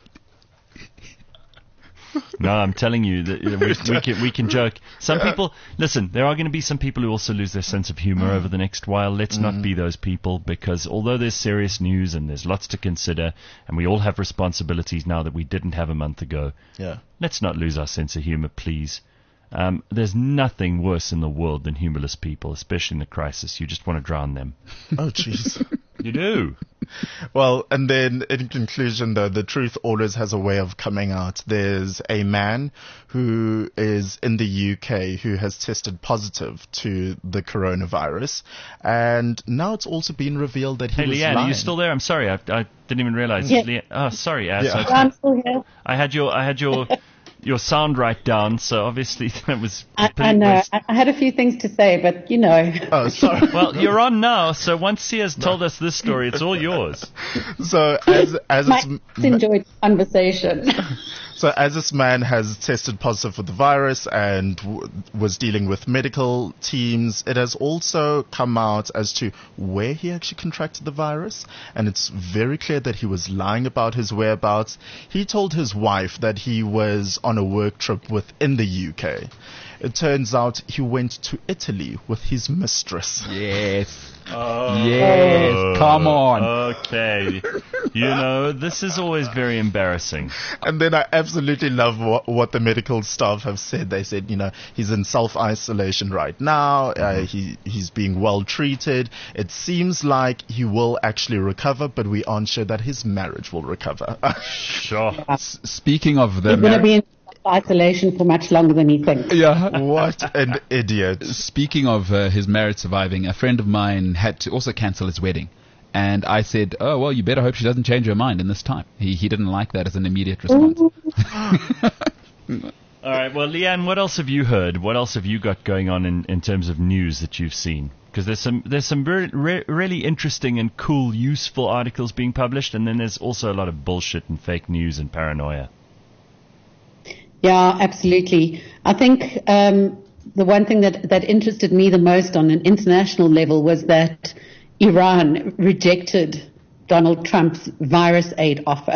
No, I'm telling you that uh, we, we can we can joke. Some people listen. There are going to be some people who also lose their sense of humor over the next while. Let's not be those people, because although there's serious news and there's lots to consider, and we all have responsibilities now that we didn't have a month ago. Yeah. Let's not lose our sense of humor, please. Um, there's nothing worse in the world than humorless people, especially in a crisis. You just want to drown them. Oh, jeez. You do. Well, and then in conclusion, though, the truth always has a way of coming out. There's a man who is in the U K who has tested positive to the coronavirus, and now it's also been revealed that he Hey, was Leanne, lying. are you still there? I'm sorry, I, I didn't even realize. Yeah. Leanne, oh, sorry, Az. Yeah. I, I'm still here. I had your, I had your, your sound right down. So obviously that was. I, complete I know. waste. I, I had a few things to say, but you know. Oh, sorry. Well, you're on now. So once Sia's told us this story, it's all yours. So as as Mike it's, enjoyed conversation. so as this man has tested positive for the virus and w- was dealing with medical teams, it has also come out as to where he actually contracted the virus, and it's very clear that he was lying about his whereabouts. He told his wife that he was on a work trip within the U K. It turns out he went to Italy with his mistress. Yes. Yes. Come on. Okay. You know, this is always very embarrassing. And then I absolutely love what, what the medical staff have said. They said, you know, he's in self-isolation right now. Uh, he he's being well treated. It seems like he will actually recover, but we aren't sure that his marriage will recover. Sure. S- speaking of the He's going to mar- be in isolation for much longer than he thinks. yeah. What an idiot. Speaking of uh, his marriage surviving, a friend of mine had to also cancel his wedding. And I said, oh, well, you better hope she doesn't change her mind in this time. He he didn't like that as an immediate response. All right. Well, Leanne, what else have you heard? What else have you got going on in, in terms of news that you've seen? Because there's some there's some re- re- really interesting and cool, useful articles being published, and then there's also a lot of bullshit and fake news and paranoia. Yeah, absolutely. I think um, the one thing that, that interested me the most on an international level was that Iran rejected Donald Trump's virus aid offer,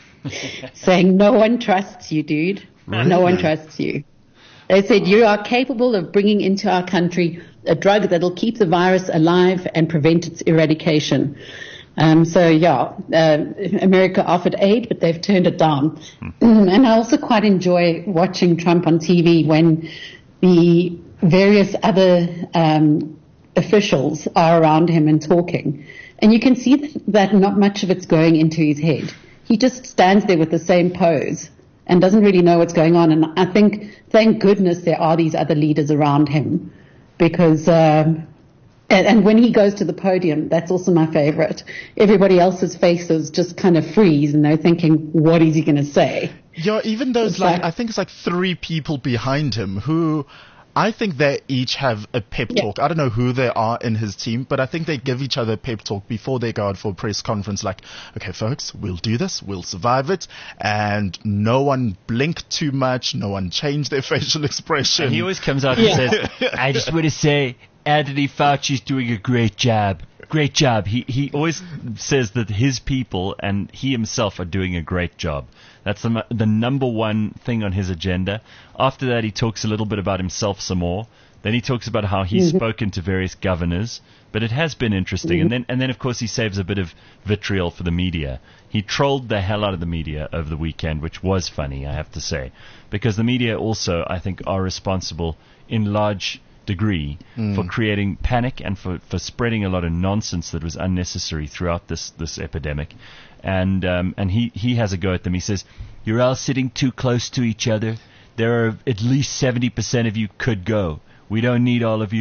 saying no one trusts you, dude. No one trusts you. They said you are capable of bringing into our country a drug that will keep the virus alive and prevent its eradication. Um, so, yeah, uh, America offered aid, but they've turned it down. And I also quite enjoy watching Trump on T V when the various other um, officials are around him and talking. And you can see that, that not much of it's going into his head. He just stands there with the same pose and doesn't really know what's going on. And I think, thank goodness, there are these other leaders around him, because um, and, and when he goes to the podium, that's also my favorite. Everybody else's faces just kind of freeze, and they're thinking, what is he going to say? Yeah, even those, It's like, like- I think it's like three people behind him who, I think they each have a pep Yeah. talk. I don't know who they are in his team, but I think they give each other a pep talk before they go out for a press conference, like, okay, folks, we'll do this, we'll survive it, and no one blink too much, no one change their facial expression. And he always comes out and Yeah. says, I just want to say Anthony Fauci's doing a great job. Great job. He he always says that his people and he himself are doing a great job. That's the the number one thing on his agenda. After that, he talks a little bit about himself some more. Then he talks about how he's Mhm. spoken to various governors. But it has been interesting. Mhm. And then and then of course he saves a bit of vitriol for the media. He trolled the hell out of the media over the weekend, which was funny, I have to say, because the media also, I think, are responsible in large degree Mm. for creating panic and for, for spreading a lot of nonsense that was unnecessary throughout this, this epidemic. And um, and he, he has a go at them. He says, you're all sitting too close to each other. There are at least seventy percent of you could go. We don't need all of you.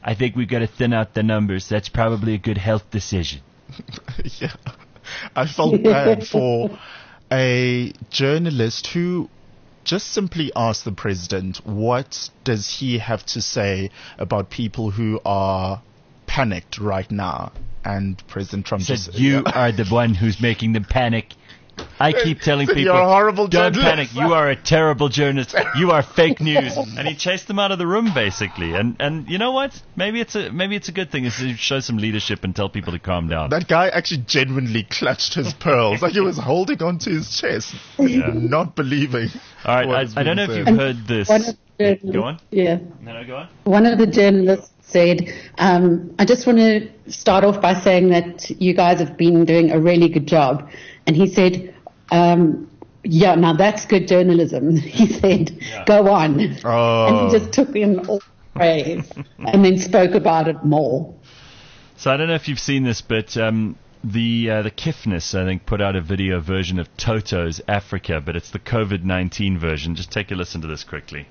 I think we've got to thin out the numbers. That's probably a good health decision. Yeah. I felt bad for a journalist who just simply asked the president, what does he have to say about people who are panicked right now? And President Trump said, just... you yeah. are the one who's making them panic. I keep telling Said, people, you're a horrible don't journalist. panic. You are a terrible journalist. You are fake news. And he chased them out of the room, basically. And and you know what? Maybe it's a maybe it's a good thing. Is to show some leadership and tell people to calm down. That guy actually genuinely clutched his pearls. Like he was holding onto his chest, Yeah. not believing. All right, what I, was I don't know being if said. you've heard this. One of the Go on. Yeah. No, no, go on. One of the journalists said, um, I just want to start off by saying that you guys have been doing a really good job. And he said, um, yeah, now that's good journalism. He said, Yeah. go on. Oh. And he just took in all praise and then spoke about it more. So I don't know if you've seen this, but um, the uh, the Kifness, I think, put out a video version of Toto's Africa, but it's the COVID nineteen version. Just take a listen to this quickly.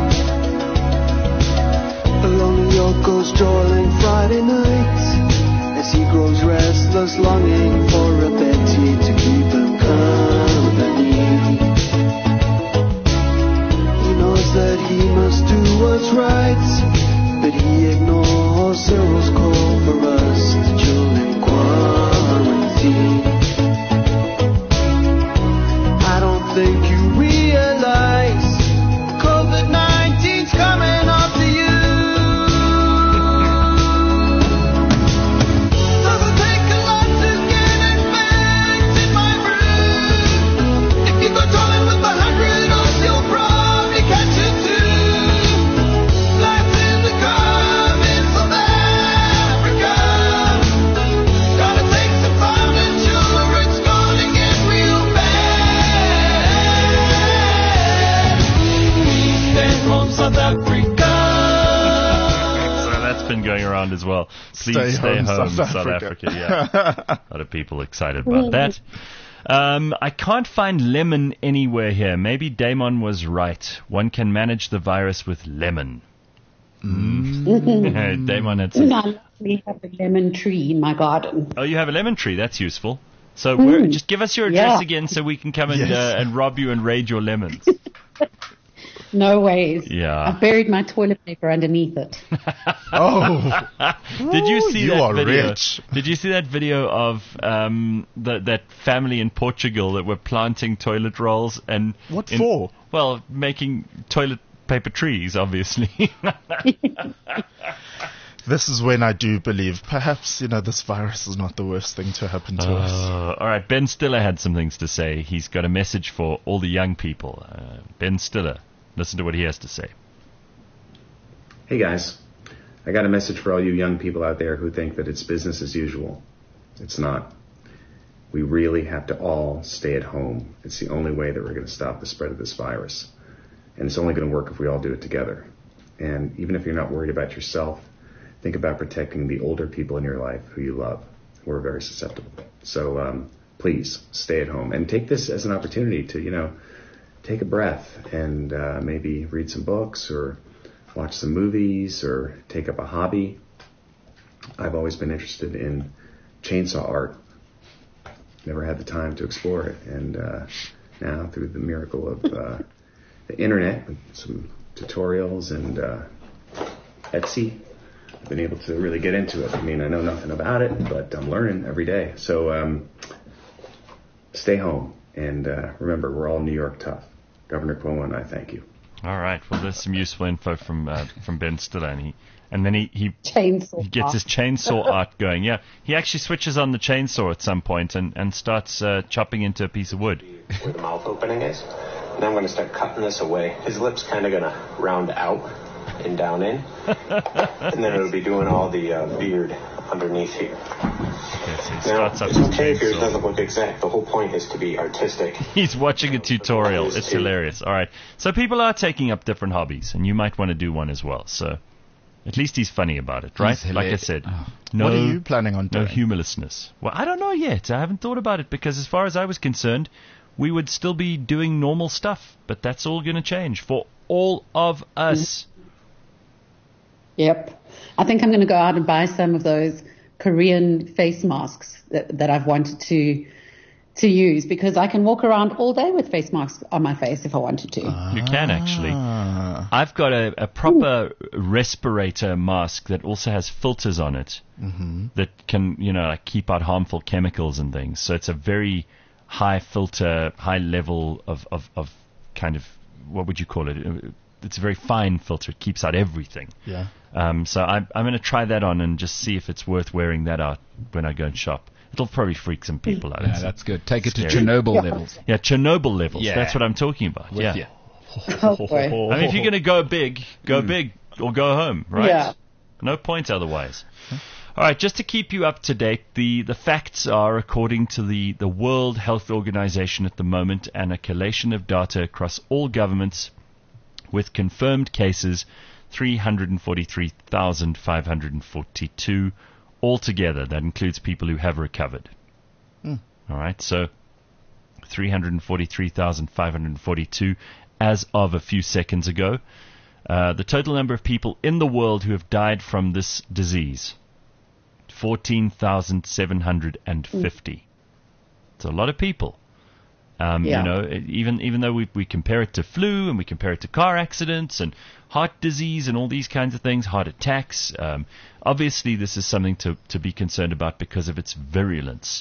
Along the York goes strolling Friday night as he grows restless, longing for a Betty to keep him company. He knows that he must do what's right, but he ignores Cyril's call for us to chill in quarantine. I don't think you realize COVID nineteen's coming after you. Doesn't take a lot to get infected, my brood. If you go toilet with a hundred us, you'll probably catch it too. Life's in the curve in South Africa. Gotta take some time to chill or it's gonna get real bad. Stay home, South Africa. So that's been going around as well. Please stay, Stay home, home, South South Africa. Africa. Yeah, a lot of people excited about that. Um, I can't find lemon anywhere here. Maybe Damon was right. One can manage the virus with lemon. Mm. Damon had some. I actually have a lemon tree in my garden. Oh, you have a lemon tree. That's useful. So we're, Mm. just give us your address Yeah. again so we can come and Yes. uh, and rob you and raid your lemons. No ways. Yeah. I've buried my toilet paper underneath it. Oh. Did you see You that are video? rich. Did you see that video of um, the, that family in Portugal that were planting toilet rolls and What in- for? Well, making toilet paper trees, obviously. This is when I do believe perhaps, you know, this virus is not the worst thing to happen to us. Uh, all right, Ben Stiller had some things to say. He's got a message for all the young people. Uh, Ben Stiller, listen to what he has to say. Hey guys, I got a message for all you young people out there who think that it's business as usual. It's not. We really have to all stay at home. It's the only way that we're going to stop the spread of this virus. And it's only going to work if we all do it together. And even if you're not worried about yourself, think about protecting the older people in your life who you love, who are very susceptible. So um, please stay at home and take this as an opportunity to, you know, take a breath and uh, maybe read some books or watch some movies or take up a hobby. I've always been interested in chainsaw art. Never had the time to explore it. And uh, now through the miracle of uh, the internet, with some tutorials and uh, Etsy, I've been able to really get into it. I mean, I know nothing about it, but I'm learning every day. So um, stay home. And uh, remember, we're all New York tough. Governor Cuomo and I thank you. All right. Well, there's some useful info from uh, from Ben Stiller, and he and then he he, Chainsaw he gets art. his chainsaw art going. Yeah, he actually switches on the chainsaw at some point and and starts uh, chopping into a piece of wood. Where the mouth opening is. And I'm going to start cutting this away. His lip's kind of going to round out and down in. And then it'll be doing all the uh, beard underneath here. Okay, so he Now, starts up it's his okay if yours chainsaw. doesn't look exact. The whole point is to be artistic. He's watching a tutorial. It's hilarious. All right. So people are taking up different hobbies, and you might want to do one as well. So at least he's funny about it, right? He's Like I hilarious. said. Oh. No, What are you planning on No doing? humorlessness. Well, I don't know yet. I haven't thought about it because as far as I was concerned, we would still be doing normal stuff. But that's all going to change for all of us. Yep. I think I'm going to go out and buy some of those Korean face masks that, that I've wanted to to use, because I can walk around all day with face masks on my face if I wanted to. You can actually. I've got a, a proper respirator mask that also has filters on it Mm-hmm. that can, you know, like keep out harmful chemicals and things. So it's a very high filter, high level of, of, of kind of, what would you call it? It's a very fine filter. It keeps out everything. Yeah. Um, so I'm, I'm going to try that on and just see if it's worth wearing that out when I go and shop. It'll probably freak some people out. Yeah, It's that's good. Take it to scary. Chernobyl Yeah. levels. Yeah, Chernobyl levels. Yeah. That's what I'm talking about. With yeah. you. Oh, boy. I mean, if you're going to go big, go big or go home, right? Yeah. No point otherwise. All right, just to keep you up to date, the, the facts are, according to the, the World Health Organization at the moment, and a collation of data across all governments, with confirmed cases, three hundred forty-three thousand five hundred forty-two altogether. That includes people who have recovered. Hmm. All right, so three hundred forty-three thousand five hundred forty-two as of a few seconds ago. Uh, the total number of people in the world who have died from this disease, fourteen thousand seven hundred fifty. It's a lot of people. Um, Yeah. You know, it- even even though we we compare it to flu and we compare it to car accidents and heart disease and all these kinds of things, heart attacks, um, obviously this is something to, to be concerned about because of its virulence.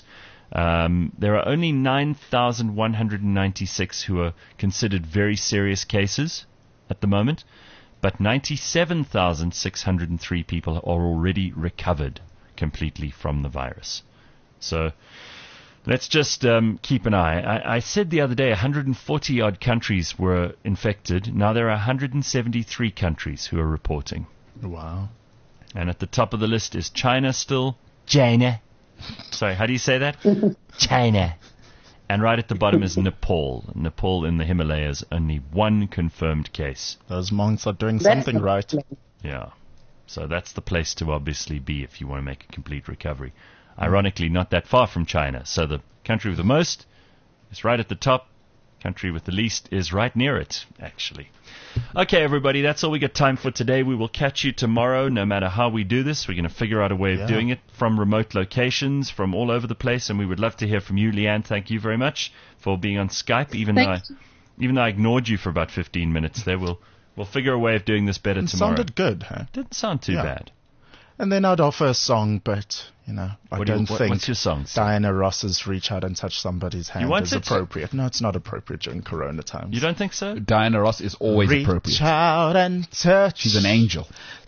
Um, there are only nine thousand one hundred ninety-six who are considered very serious cases at the moment, but ninety-seven thousand six hundred three people are already recovered completely from the virus. So let's just um, keep an eye. I, I said the other day one hundred forty odd countries were infected. Now there are one hundred seventy-three countries who are reporting. Wow. And at the top of the list is China still. China. Sorry, how do you say that? China. And right at the bottom is Nepal. Nepal in the Himalayas, only one confirmed case. Those monks are doing That's something not- right. Yeah. So that's the place to obviously be if you want to make a complete recovery. Ironically, not that far from China. So the country with the most is right at the top. Country with the least is right near it, actually. Okay, everybody, that's all we got time for today. We will catch you tomorrow, no matter how we do this. We're going to figure out a way of Yeah. doing it from remote locations, from all over the place, and we would love to hear from you. Leanne, thank you very much for being on Skype, even though I, Thank even though I ignored you for about fifteen minutes there. We'll, we'll figure a way of doing this better It tomorrow. sounded good, huh? Didn't sound too Yeah. bad. And then I'd offer a song, but, you know, I What do you- don't what- think what's your song? Diana Ross's Reach Out and Touch Somebody's Hand want is it? appropriate. No, it's not appropriate during Corona times. You don't think so? Diana Ross is always Reach appropriate. out and touch She's an angel.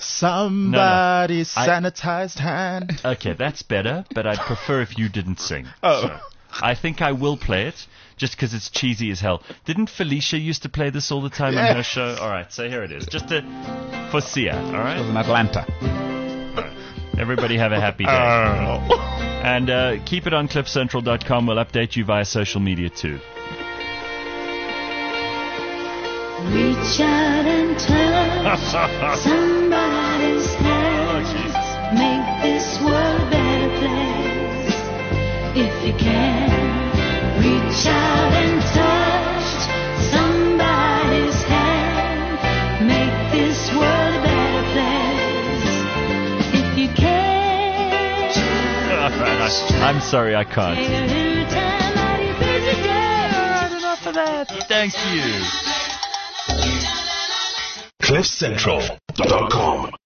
somebody's I- sanitized hand. Okay, that's better, but I'd prefer if you didn't sing. Oh. So, I think I will play it, just because it's cheesy as hell. Didn't Felicia used to play this all the time on her show? All right, so here it is. Just to, for Sia, all right? It was in Atlanta. Everybody have a happy day. And uh, keep it on cliff central dot com. We'll update you via social media, too. Reach out and touch somebody's hand. Make this world a better place. If you can, reach out and touch somebody's hand. Make this world a better place. If you can, All right, I, I'm sorry, I can't. take a little time out of your busy day. Enough of that. Thank you. cliff central dot com